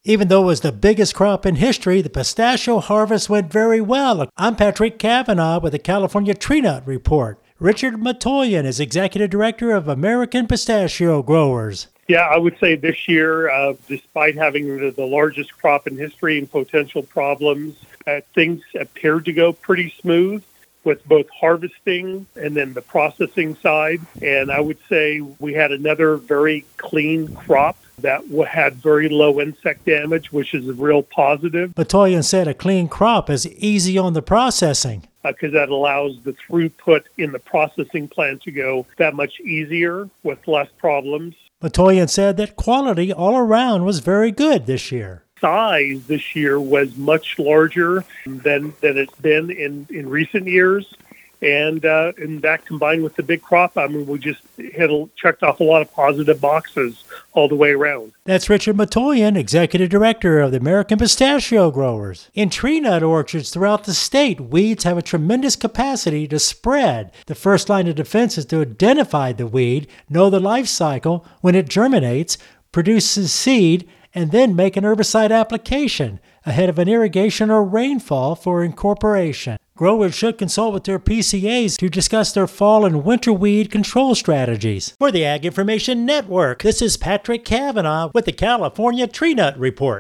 Even though it was the biggest crop in history, the pistachio harvest went very well. I'm Patrick Cavanaugh with the California Tree Nut Report. Richard Matoyan is Executive Director of American Pistachio Growers. Yeah, I would say this year, despite having the largest crop in history and potential problems, things appeared to go pretty smooth with both harvesting and then the processing side. And I would say we had another very clean crop that had very low insect damage, which is a real positive. Matoyan said a clean crop is easy on the processing. Because that allows the throughput in the processing plant to go that much easier with less problems. Matoyan said that quality all around was very good this year. Size this year was much larger than it's been in recent years. And that combined with the big crop, I mean, we just checked off a lot of positive boxes all the way around. That's Richard Matoyan, Executive Director of the American Pistachio Growers. In tree nut orchards throughout the state, weeds have a tremendous capacity to spread. The first line of defense is to identify the weed, know the life cycle, when it germinates, produces seed, and then make an herbicide application ahead of an irrigation or rainfall for incorporation. Growers should consult with their PCAs to discuss their fall and winter weed control strategies. For the Ag Information Network, this is Patrick Cavanaugh with the California Tree Nut Report.